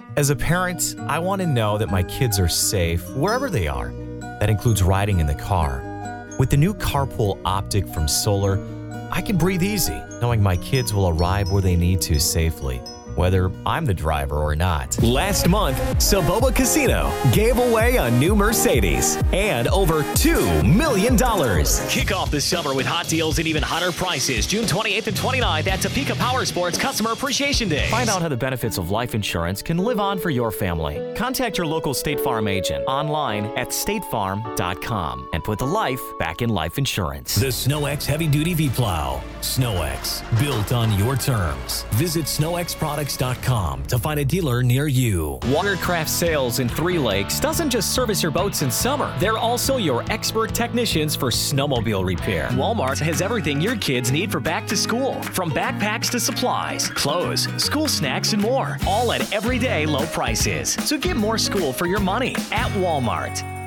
As a parent, I want to know that my kids are safe wherever they are. That includes riding in the car. With the new Carpool Optic from Solar, I can breathe easy knowing my kids will arrive where they need to safely, whether I'm the driver or not. Last month, Saboba Casino gave away a new Mercedes and over $2 million. Kick off the summer with hot deals and even hotter prices. June 28th and 29th at Topeka Power Sports Customer Appreciation Day. Find out how the benefits of life insurance can live on for your family. Contact your local State Farm agent online at statefarm.com and put the life back in life insurance. The SnowX Heavy Duty V-Plow. SnowX, built on your terms. Visit snowxproducts.com to find a dealer near you. Watercraft Sales in Three Lakes doesn't just service your boats in summer. They're also your expert technicians for snowmobile repair. Walmart has everything your kids need for back to school, from backpacks to supplies, clothes, school snacks, and more. All at everyday low prices. So get more school for your money at Walmart.